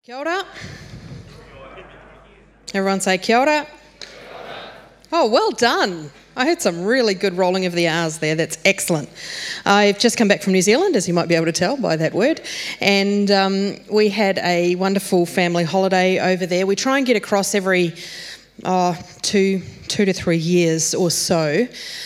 Kia ora. Everyone say kia ora. Oh, well done. I heard some really good rolling of the R's there. That's excellent. I've just come back from New Zealand, as you might be able to tell by that word, and we had a wonderful family holiday over there. We try and get across every 2 to 3 years or so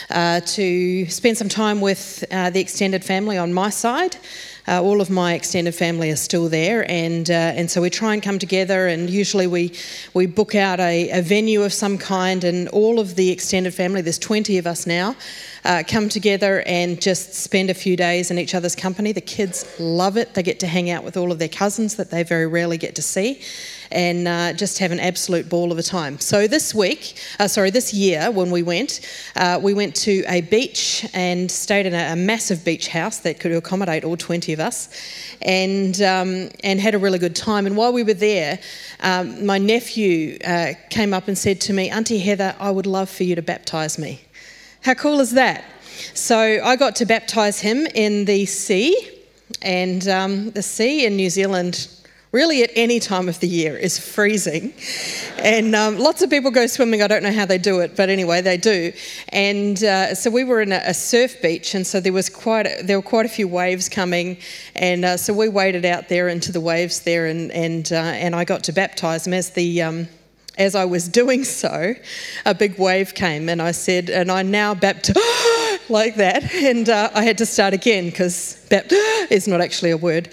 to spend some time with the extended family on my side. All of my extended family are still there, and so we try and come together, and usually we book out a venue of some kind, and all of the extended family, there's 20 of us now, come together and just spend a few days in each other's company. The kids love it. They get to hang out with all of their cousins that they very rarely get to see, and just have an absolute ball of a time. So this year when we went to a beach and stayed in a massive beach house that could accommodate all 20 of us, and had a really good time. And while we were there, my nephew came up and said to me, "Auntie Heather, I would love for you to baptise me." How cool is that? So I got to baptise him in the sea, and the sea in New Zealand, really at any time of the year, is freezing. And lots of people go swimming. I don't know how they do it, but anyway, they do. And so we were in a surf beach, and so there were quite a few waves coming. And so we waded out there into the waves there, and I got to baptise him. As I was doing so, a big wave came, and I said, "And I now baptize," like that. And I had to start again because is not actually a word.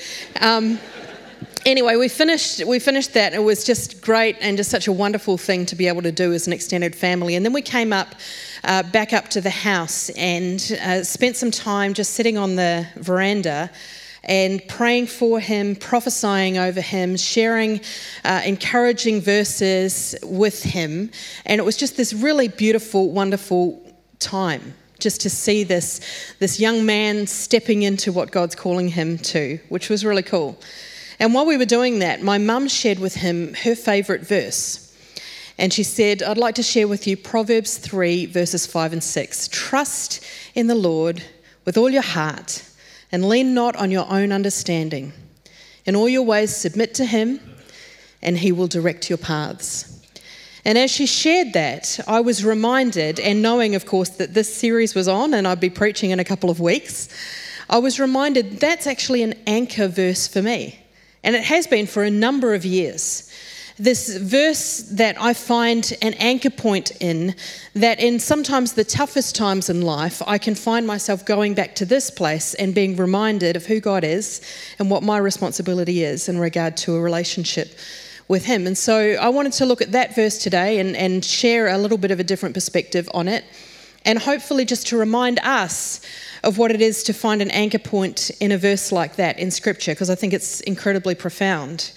Anyway, we finished that. It was just great and just such a wonderful thing to be able to do as an extended family. And then we came back up to the house and spent some time just sitting on the veranda and praying for him, prophesying over him, sharing encouraging verses with him. And it was just this really beautiful, wonderful time just to see this young man stepping into what God's calling him to, which was really cool. And while we were doing that, my mum shared with him her favourite verse. And she said, "I'd like to share with you Proverbs 3, verses 5 and 6. Trust in the Lord with all your heart and lean not on your own understanding. In all your ways submit to him, and he will direct your paths." And as she shared that, I was reminded, and knowing, of course, that this series was on and I'd be preaching in a couple of weeks, I was reminded that's actually an anchor verse for me. And it has been for a number of years. This verse that I find an anchor point in, that in sometimes the toughest times in life, I can find myself going back to this place and being reminded of who God is and what my responsibility is in regard to a relationship with him. And so I wanted to look at that verse today and share a little bit of a different perspective on it, and hopefully just to remind us of what it is to find an anchor point in a verse like that in Scripture, because I think it's incredibly profound.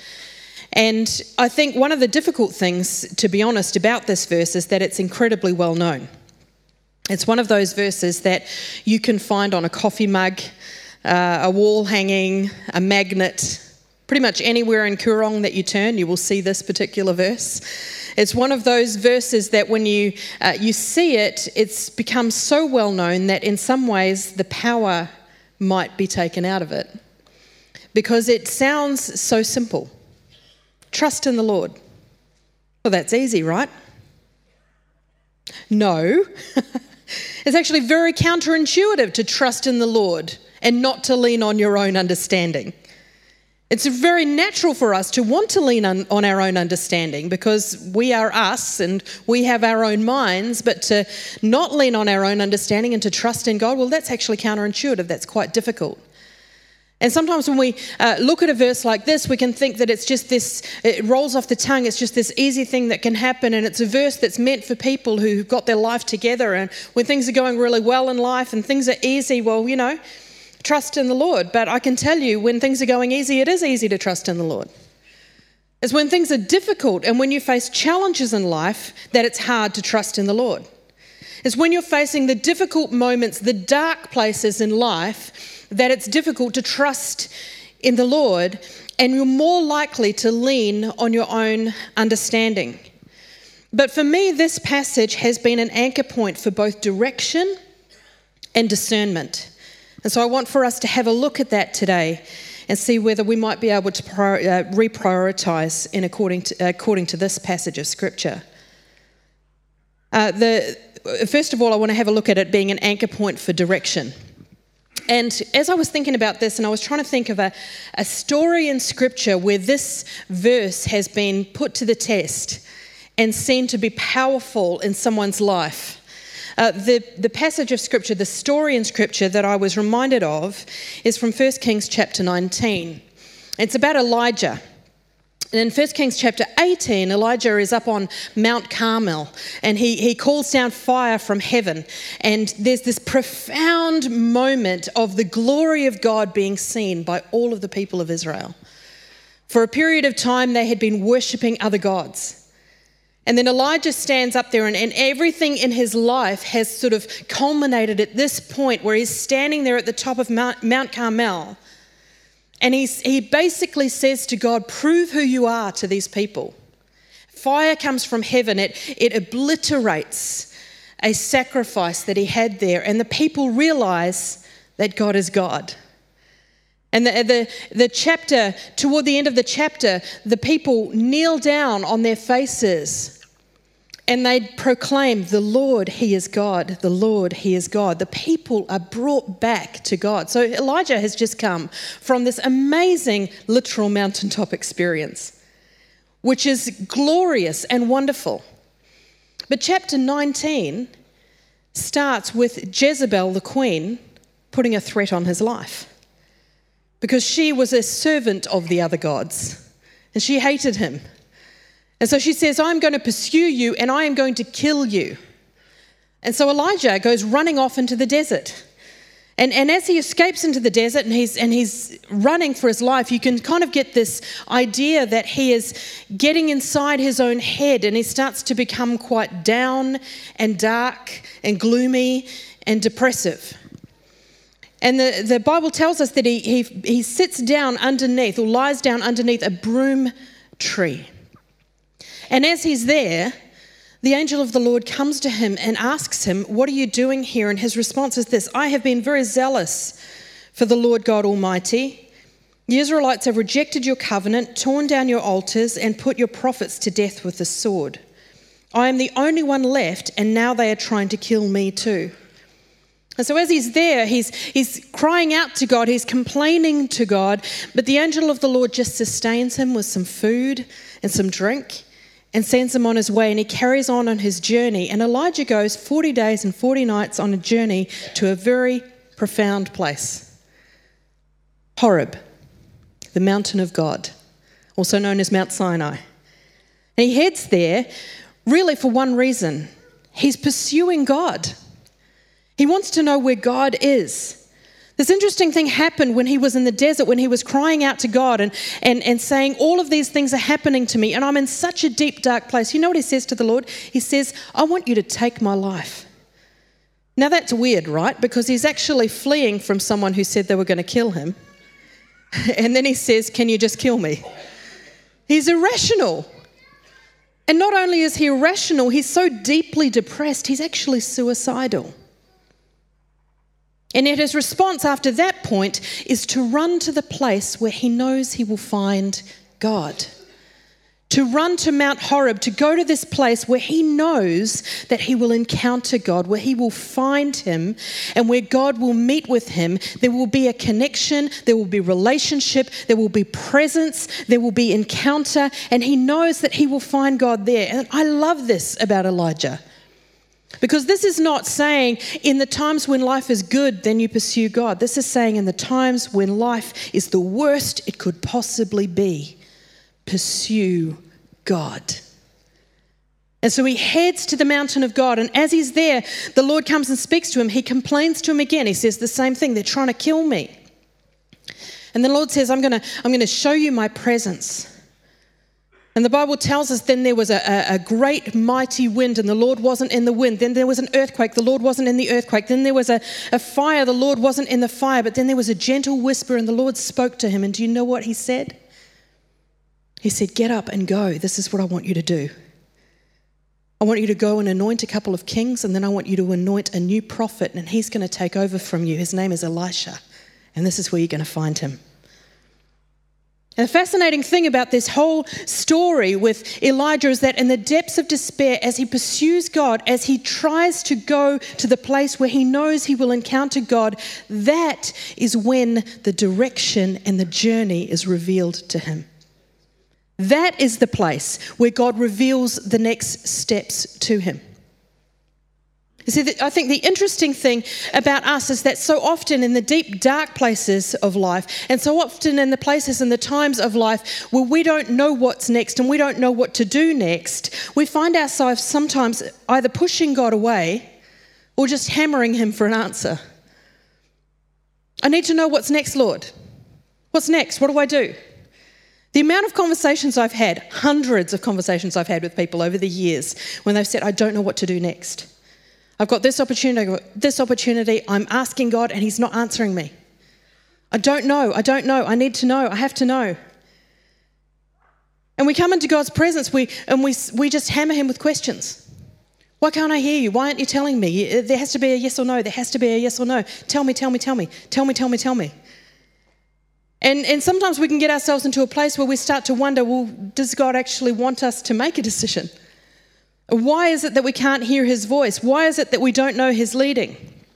And I think one of the difficult things, to be honest, about this verse is that it's incredibly well known. It's one of those verses that you can find on a coffee mug, a wall hanging, a magnet. Pretty much anywhere in Koorong that you turn, you will see this particular verse. It's one of those verses that when you see it, it's become so well known that in some ways the power might be taken out of it, because it sounds so simple. Trust in the Lord. Well, that's easy, right? No. It's actually very counterintuitive to trust in the Lord and not to lean on your own understanding. It's very natural for us to want to lean on our own understanding because we are us and we have our own minds, but to not lean on our own understanding and to trust in God, well, that's actually counterintuitive. That's quite difficult. And sometimes when we look at a verse like this, we can think that it's just this, it rolls off the tongue, it's just this easy thing that can happen, and it's a verse that's meant for people who've got their life together, and when things are going really well in life and things are easy, well, trust in the Lord. But I can tell you, when things are going easy, it is easy to trust in the Lord. It's when things are difficult and when you face challenges in life that it's hard to trust in the Lord. It's when you're facing the difficult moments, the dark places in life, that it's difficult to trust in the Lord, and you're more likely to lean on your own understanding. But for me, this passage has been an anchor point for both direction and discernment. And so I want for us to have a look at that today and see whether we might be able to reprioritize according to this passage of Scripture. First of all, I want to have a look at it being an anchor point for direction. And as I was thinking about this, and I was trying to think of a story in Scripture where this verse has been put to the test and seen to be powerful in someone's life. The passage of Scripture, the story in Scripture that I was reminded of is from 1 Kings chapter 19. It's about Elijah. And in 1 Kings chapter 18, Elijah is up on Mount Carmel and he calls down fire from heaven. And there's this profound moment of the glory of God being seen by all of the people of Israel. For a period of time, they had been worshipping other gods. And then Elijah stands up there and everything in his life has sort of culminated at this point where he's standing there at the top of Mount Carmel. And he basically says to God, prove who you are to these people. Fire comes from heaven. It obliterates a sacrifice that he had there. And the people realize that God is God. And the chapter, toward the end of the chapter, the people kneel down on their faces and they proclaim, the Lord, He is God. The Lord, He is God. The people are brought back to God. So Elijah has just come from this amazing literal mountaintop experience, which is glorious and wonderful. But chapter 19 starts with Jezebel, the queen, putting a threat on his life, because she was a servant of the other gods and she hated him. And so she says, I'm going to pursue you and I am going to kill you. And so Elijah goes running off into the desert. And as he escapes into the desert and he's running for his life, you can kind of get this idea that he is getting inside his own head and he starts to become quite down and dark and gloomy and depressive. And the Bible tells us that he sits down underneath or lies down underneath a broom tree. And as he's there, the angel of the Lord comes to him and asks him, what are you doing here? And his response is this: I have been very zealous for the Lord God Almighty. The Israelites have rejected your covenant, torn down your altars, and put your prophets to death with the sword. I am the only one left, and now they are trying to kill me too. And so as he's there, he's crying out to God, he's complaining to God, but the angel of the Lord just sustains him with some food and some drink and sends him on his way, and he carries on his journey. And Elijah goes 40 days and 40 nights on a journey to a very profound place, Horeb, the mountain of God, also known as Mount Sinai. And he heads there really for one reason. He's pursuing God. He wants to know where God is. This interesting thing happened when he was in the desert, when he was crying out to God and saying, all of these things are happening to me and I'm in such a deep, dark place. You know what he says to the Lord? He says, I want you to take my life. Now that's weird, right? Because he's actually fleeing from someone who said they were going to kill him. And then he says, can you just kill me? He's irrational. And not only is he irrational, he's so deeply depressed, he's actually suicidal. And yet his response after that point is to run to the place where he knows he will find God. To run to Mount Horeb, to go to this place where he knows that he will encounter God, where he will find him and where God will meet with him. There will be a connection, there will be relationship, there will be presence, there will be encounter, and he knows that he will find God there. And I love this about Elijah. Because this is not saying in the times when life is good, then you pursue God. This is saying in the times when life is the worst it could possibly be, pursue God. And so he heads to the mountain of God. And as he's there, the Lord comes and speaks to him. He complains to him again. He says the same thing. They're trying to kill me. And the Lord says, I'm going to show you my presence. And the Bible tells us then there was a great mighty wind and the Lord wasn't in the wind. Then there was an earthquake, the Lord wasn't in the earthquake. Then there was a fire, the Lord wasn't in the fire. But then there was a gentle whisper and the Lord spoke to him. And do you know what he said? He said, get up and go. This is what I want you to do. I want you to go and anoint a couple of kings, and then I want you to anoint a new prophet, and he's going to take over from you. His name is Elisha, and this is where you're going to find him. And the fascinating thing about this whole story with Elijah is that in the depths of despair, as he pursues God, as he tries to go to the place where he knows he will encounter God, that is when the direction and the journey is revealed to him. That is the place where God reveals the next steps to him. You see, I think the interesting thing about us is that so often in the deep, dark places of life, and so often in the places and the times of life where we don't know what's next and we don't know what to do next, we find ourselves sometimes either pushing God away or just hammering him for an answer. I need to know what's next, Lord. What's next? What do I do? The amount of conversations I've had, hundreds of conversations I've had with people over the years when they've said, I don't know what to do next. I've got this opportunity, I'm asking God and he's not answering me. I don't know, I need to know, I have to know. And we come into God's presence we just hammer him with questions. Why can't I hear you? Why aren't you telling me? There has to be a yes or no, there has to be a yes or no. Tell me. And sometimes we can get ourselves into a place where we start to wonder, well, does God actually want us to make a decision? Why is it that we can't hear his voice? Why is it that we don't know his leading?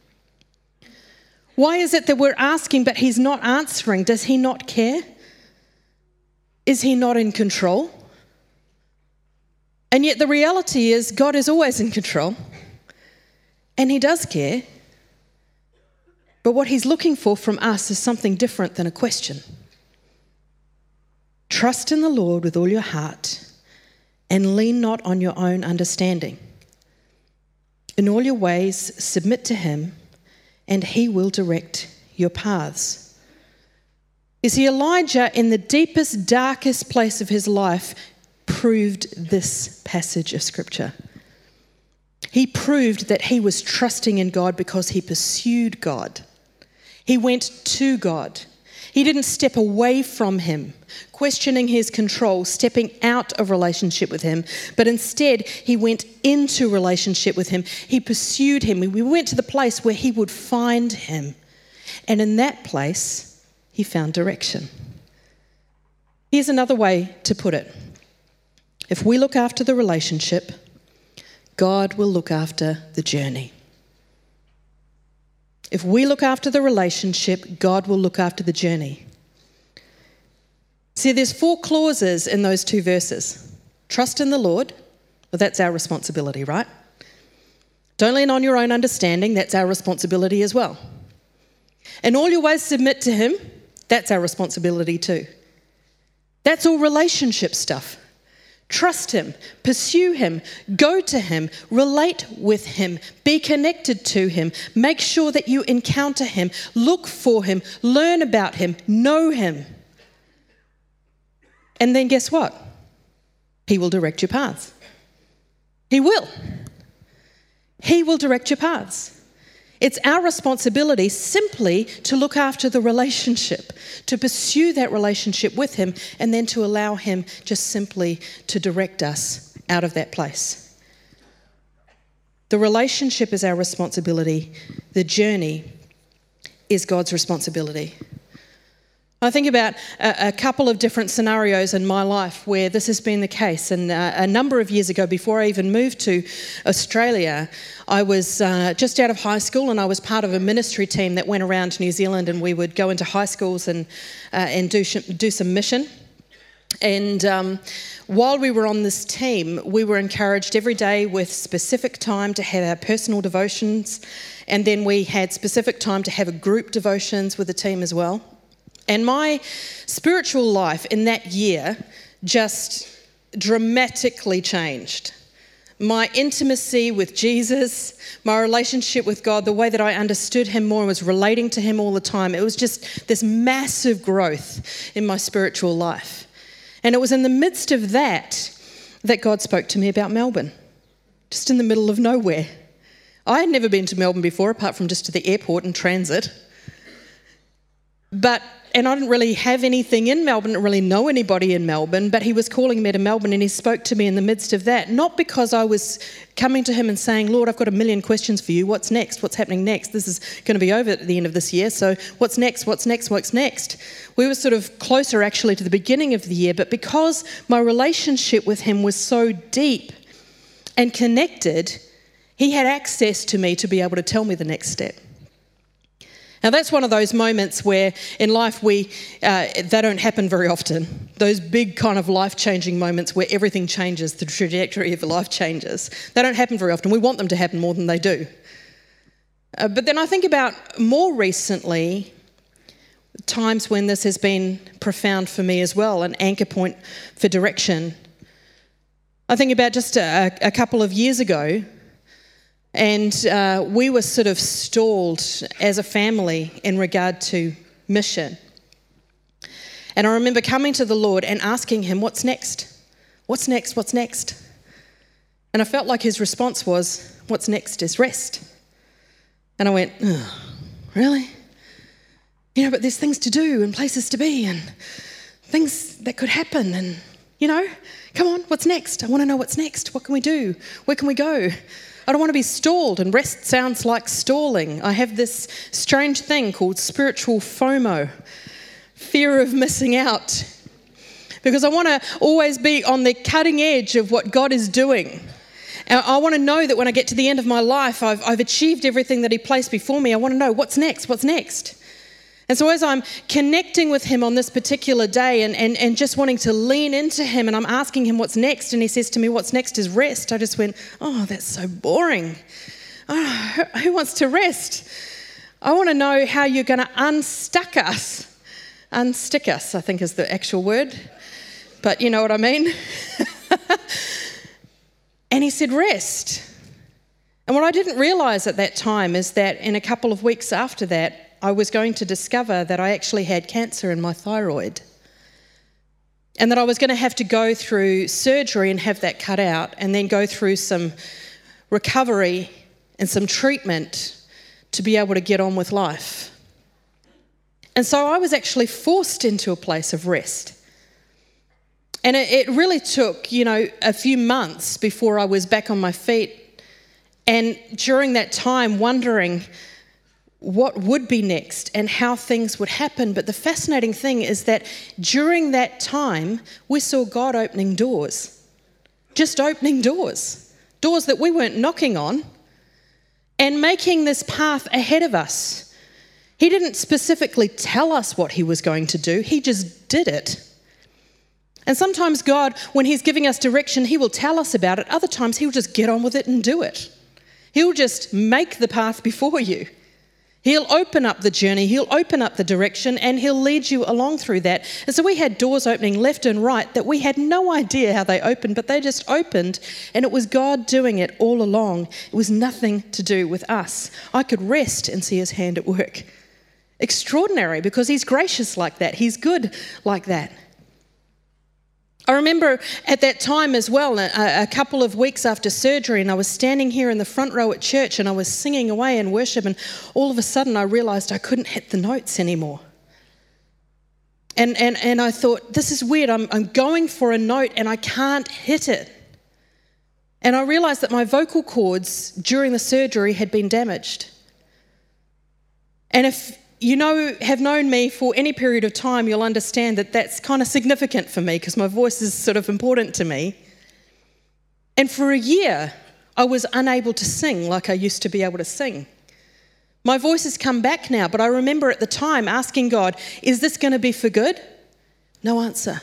Why is it that we're asking but he's not answering? Does he not care? Is he not in control? And yet the reality is God is always in control and he does care. But what he's looking for from us is something different than a question. Trust in the Lord with all your heart and lean not on your own understanding. In all your ways, submit to him, and he will direct your paths. You see, Elijah, in the deepest, darkest place of his life, proved this passage of Scripture. He proved that he was trusting in God because he pursued God. He went to God. He didn't step away from him, questioning his control, stepping out of relationship with him, but instead he went into relationship with him. He pursued him. We went to the place where he would find him. And in that place, he found direction. Here's another way to put it. If we look after the relationship, God will look after the journey. If we look after the relationship, God will look after the journey. See, there's 4 clauses in those 2 verses. Trust in the Lord, well, that's our responsibility, right? Don't lean on your own understanding, that's our responsibility as well. In all your ways, submit to him, that's our responsibility too. That's all relationship stuff. Trust him, pursue him, go to him, relate with him, be connected to him, make sure that you encounter him, look for him, learn about him, know him. And then guess what? He will direct your paths. He will. He will direct your paths. It's our responsibility simply to look after the relationship, to pursue that relationship with him, and then to allow him just simply to direct us out of that place. The relationship is our responsibility. The journey is God's responsibility. I think about a couple of different scenarios in my life where this has been the case. And a number of years ago, before I even moved to Australia, I was just out of high school and I was part of a ministry team that went around New Zealand, and we would go into high schools and do some mission. And while we were on this team, we were encouraged every day with specific time to have our personal devotions, and then we had specific time to have a group devotions with the team as well. And my spiritual life in that year just dramatically changed. My intimacy with Jesus, my relationship with God, the way that I understood him more and was relating to him all the time, it was just this massive growth in my spiritual life. And it was in the midst of that God spoke to me about Melbourne, just in the middle of nowhere. I had never been to Melbourne before, apart from just to the airport and transit. But and I didn't really have anything in Melbourne, didn't really know anybody in Melbourne, but he was calling me to Melbourne, and he spoke to me in the midst of that, not because I was coming to him and saying, Lord, I've got a million questions for you. What's next? What's happening next? This is going to be over at the end of this year, so what's next? What's next? What's next? We were sort of closer actually to the beginning of the year, but because my relationship with him was so deep and connected, he had access to me to be able to tell me the next step. Now, that's one of those moments where in life they don't happen very often. Those big kind of life-changing moments where everything changes, the trajectory of life changes. They don't happen very often. We want them to happen more than they do. But then I think about more recently, times when this has been profound for me as well, an anchor point for direction. I think about just a couple of years ago, and we were sort of stalled as a family in regard to mission. And I remember coming to the Lord and asking him, what's next? What's next? What's next? And I felt like his response was, what's next is rest. And I went, oh, really? But there's things to do and places to be and things that could happen. And, come on, what's next? I want to know what's next. What can we do? Where can we go? I don't want to be stalled, and rest sounds like stalling. I have this strange thing called spiritual FOMO, fear of missing out, because I want to always be on the cutting edge of what God is doing. And I want to know that when I get to the end of my life, I've achieved everything that he placed before me. I want to know what's next, what's next. And so as I'm connecting with him on this particular day and just wanting to lean into him, and I'm asking him what's next, and he says to me, what's next is rest. I just went, oh, that's so boring. Oh, who wants to rest? I want to know how you're going to unstick us. Unstick us, I think is the actual word. But you know what I mean? And he said, rest. And what I didn't realize at that time is that in a couple of weeks after that, I was going to discover that I actually had cancer in my thyroid, and that I was going to have to go through surgery and have that cut out, and then go through some recovery and some treatment to be able to get on with life. And so I was actually forced into a place of rest. And it really took, a few months before I was back on my feet. And during that time, wondering what would be next and how things would happen. But the fascinating thing is that during that time, we saw God opening doors. Just opening doors. Doors that we weren't knocking on, and making this path ahead of us. He didn't specifically tell us what he was going to do. He just did it. And sometimes God, when he's giving us direction, he will tell us about it. Other times he'll just get on with it and do it. He'll just make the path before you. He'll open up the journey, he'll open up the direction, and he'll lead you along through that. And so we had doors opening left and right that we had no idea how they opened, but they just opened, and it was God doing it all along. It was nothing to do with us. I could rest and see his hand at work. Extraordinary, because he's gracious like that. He's good like that. I remember at that time as well, a couple of weeks after surgery, and I was standing here in the front row at church, and I was singing away in worship, and all of a sudden I realised I couldn't hit the notes anymore. And I thought, this is weird. I'm going for a note and I can't hit it. And I realised that my vocal cords during the surgery had been damaged. And if have known me for any period of time, you'll understand that that's kind of significant for me, because my voice is sort of important to me. And for a year, I was unable to sing like I used to be able to sing. My voice has come back now, but I remember at the time asking God, is this going to be for good? No answer.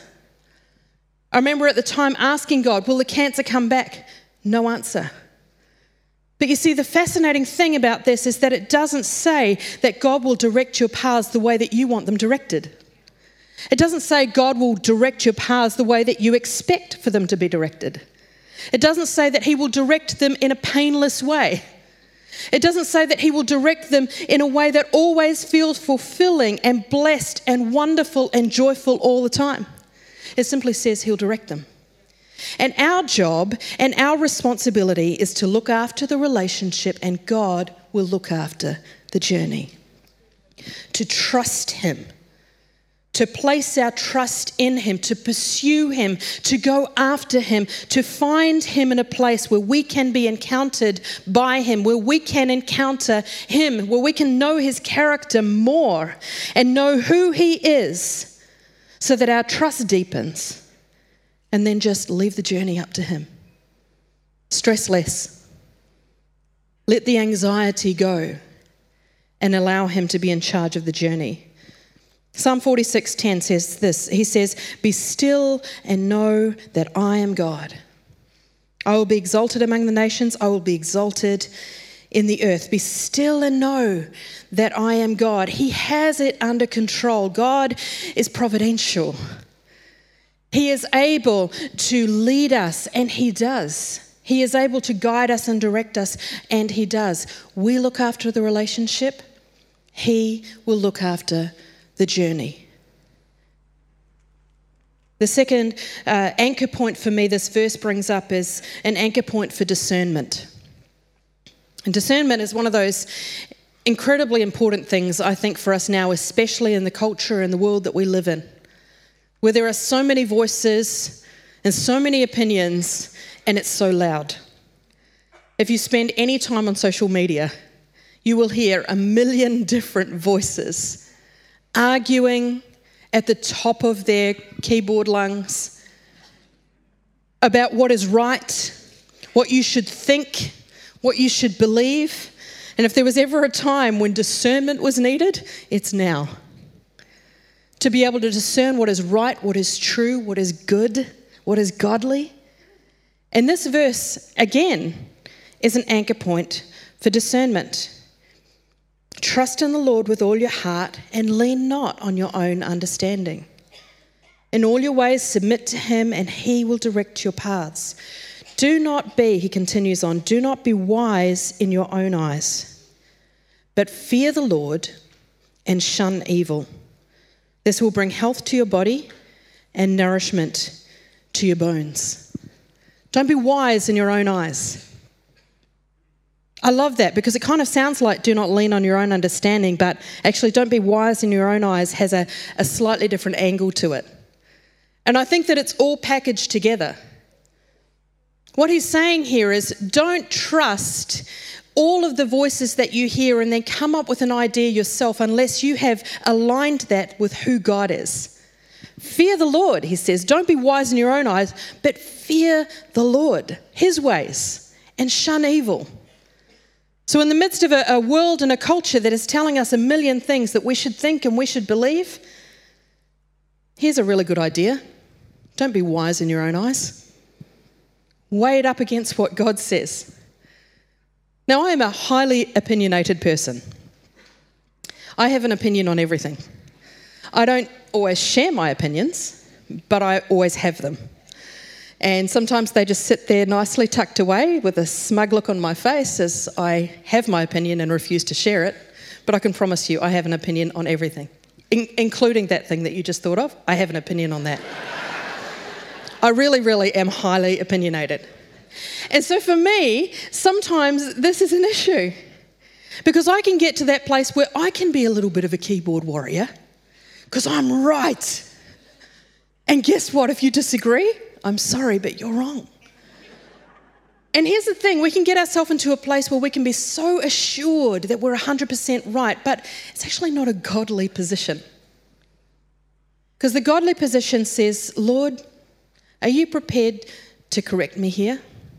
I remember at the time asking God, will the cancer come back? No answer. But you see, the fascinating thing about this is that it doesn't say that God will direct your paths the way that you want them directed. It doesn't say God will direct your paths the way that you expect for them to be directed. It doesn't say that he will direct them in a painless way. It doesn't say that he will direct them in a way that always feels fulfilling and blessed and wonderful and joyful all the time. It simply says he'll direct them. And our job and our responsibility is to look after the relationship, and God will look after the journey. To trust him. to place our trust in him, to pursue him, to go after him, to find him in a place where we can be encountered by him, where we can encounter him, where we can know his character more and know who he is so that our trust deepens, and then just leave the journey up to him. Stress less. Let the anxiety go and allow him to be in charge of the journey. Psalm 46:10 says this. He says, "Be still and know that I am God. I will be exalted among the nations. I will be exalted in the earth. Be still and know that I am God." He has it under control. God is providential. He is able to lead us, and he does. He is able to guide us and direct us, and he does. We look after the relationship. He will look after the journey. The second anchor point for me this verse brings up is an anchor point for discernment. And discernment is one of those incredibly important things, I think, for us now, especially in the culture and the world that we live in, where there are so many voices and so many opinions, and it's so loud. If you spend any time on social media, you will hear a million different voices arguing at the top of their keyboard lungs about what is right, what you should think, what you should believe. And if there was ever a time when discernment was needed, it's now. To be able to discern what is right, what is true, what is good, what is godly. And this verse, again, is an anchor point for discernment. Trust in the Lord with all your heart and lean not on your own understanding. In all your ways submit to him and he will direct your paths. Do not be, he continues on, do not be wise in your own eyes, but fear the Lord and shun evil. This will bring health to your body and nourishment to your bones. Don't be wise in your own eyes. I love that because it kind of sounds like do not lean on your own understanding, but actually don't be wise in your own eyes has a slightly different angle to it. And I think that it's all packaged together. What he's saying here is don't trust all of the voices that you hear and then come up with an idea yourself unless you have aligned that with who God is. Fear the Lord, he says. Don't be wise in your own eyes, but fear the Lord, his ways, and shun evil. So in the midst of a world and a culture that is telling us a million things that we should think and we should believe, here's a really good idea. Don't be wise in your own eyes. Weigh it up against what God says. Now, I am a highly opinionated person. I have an opinion on everything. I don't always share my opinions, but I always have them. And sometimes they just sit there nicely tucked away with a smug look on my face as I have my opinion and refuse to share it. But I can promise you I have an opinion on everything, including that thing that you just thought of. I have an opinion on that. I really, really am highly opinionated. And so for me, sometimes this is an issue because I can get to that place where I can be a little bit of a keyboard warrior because I'm right. And guess what? If you disagree, I'm sorry, but you're wrong. And here's the thing, we can get ourselves into a place where we can be so assured that we're 100% right, but it's actually not a godly position. Because the godly position says, Lord, are you prepared to correct me here?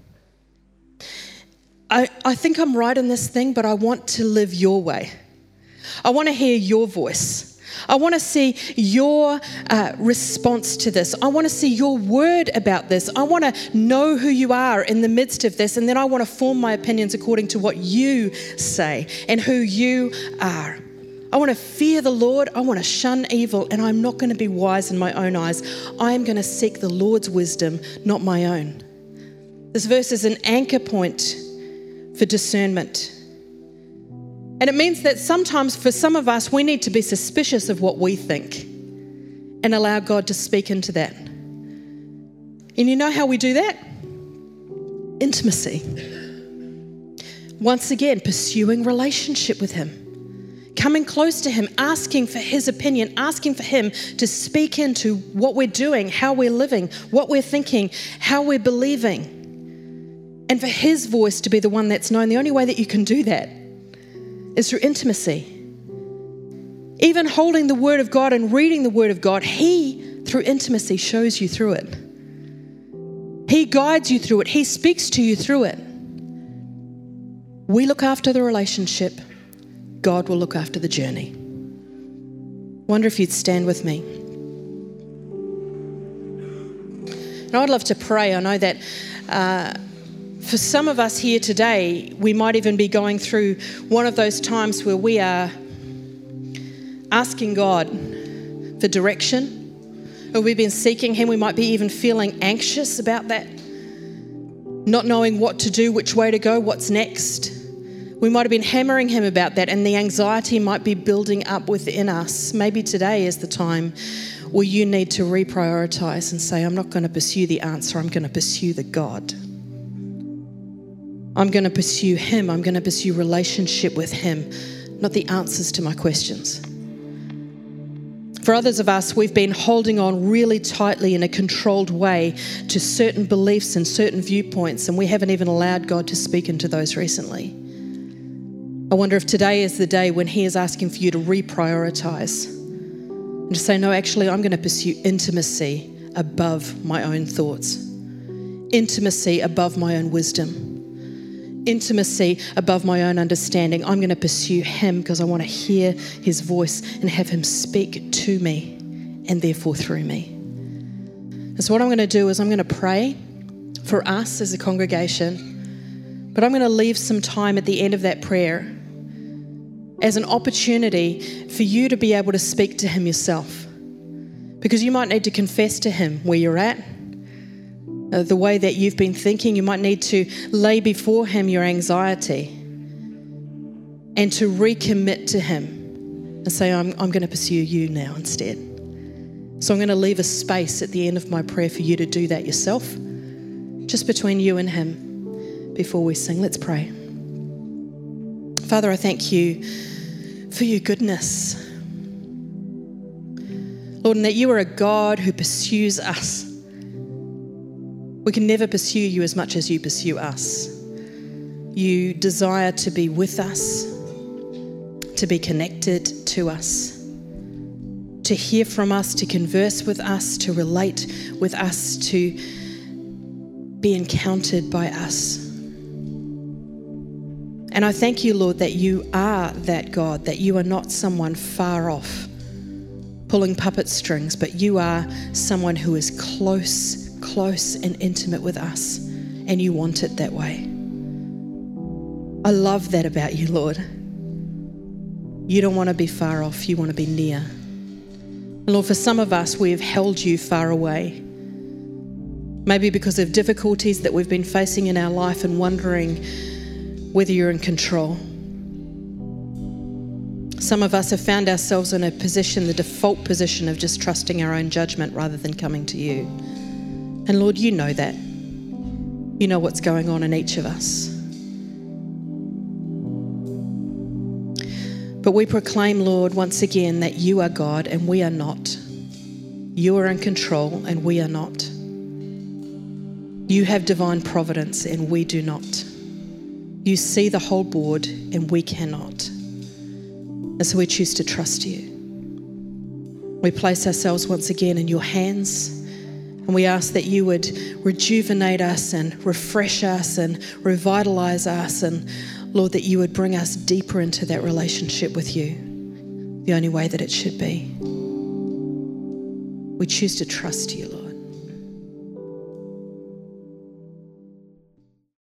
I think I'm right in this thing, but I want to live your way. I want to hear your voice. I want to see your response to this. I want to see your word about this. I want to know who you are in the midst of this, and then I want to form my opinions according to what you say and who you are. I want to fear the Lord. I want to shun evil, and I'm not going to be wise in my own eyes. I'm going to seek the Lord's wisdom, not my own. This verse is an anchor point for discernment. And it means that sometimes for some of us, we need to be suspicious of what we think and allow God to speak into that. And you know how we do that? Intimacy. Once again, pursuing relationship with him. coming close to him, asking for his opinion, asking for him to speak into what we're doing, how we're living, what we're thinking, how we're believing, and for his voice to be the one that's known. The only way that you can do that is through intimacy. Even holding the Word of God and reading the Word of God, he, through intimacy, shows you through it. He guides you through it. He speaks to you through it. We look after the relationship. God will look after the journey. Wonder if you'd stand with me. And I'd love to pray. I know that for some of us here today, we might even be going through one of those times where we are asking God for direction, or we've been seeking him. We might be even feeling anxious about that, not knowing what to do, which way to go, what's next. We might have been hammering him about that, and the anxiety might be building up within us. Maybe today is the time where you need to reprioritize and say, I'm not going to pursue the answer, I'm going to pursue the God. I'm going to pursue him, I'm going to pursue relationship with him, not the answers to my questions. For others of us, we've been holding on really tightly in a controlled way to certain beliefs and certain viewpoints, and we haven't even allowed God to speak into those recently. I wonder if today is the day when he is asking for you to reprioritize and to say, no, actually, I'm going to pursue intimacy above my own thoughts, intimacy above my own wisdom, intimacy above my own understanding. I'm going to pursue him because I want to hear his voice and have him speak to me and therefore through me. And so what I'm going to do is I'm going to pray for us as a congregation, but I'm going to leave some time at the end of that prayer as an opportunity for you to be able to speak to him yourself, because you might need to confess to him where you're at, the way that you've been thinking. You might need to lay before him your anxiety and to recommit to him and say, I'm going to pursue you now instead. So I'm going to leave a space at the end of my prayer for you to do that yourself, just between you and him before we sing. Let's pray. Father, I thank you for your goodness, Lord, and that you are a God who pursues us. We can never pursue you as much as you pursue us. You desire to be with us, to be connected to us, to hear from us, to converse with us, to relate with us, to be encountered by us. And I thank you, Lord, that you are that God, that you are not someone far off pulling puppet strings, but you are someone who is close and intimate with us, and you want it that way. I love that about you, Lord. You don't want to be far off, you want to be near. And Lord, for some of us, we have held you far away, maybe because of difficulties that we've been facing in our life and wondering whether you're in control. Some of us have found ourselves in a position, the default position of just trusting our own judgment rather than coming to you. And Lord, you know that. You know what's going on in each of us. But we proclaim, Lord, once again that you are God and we are not. You are in control and we are not. You have divine providence and we do not. You see the whole board and we cannot. And so we choose to trust you. We place ourselves once again in your hands, and we ask that you would rejuvenate us and refresh us and revitalize us, and Lord, that you would bring us deeper into that relationship with you, the only way that it should be. We choose to trust you, Lord.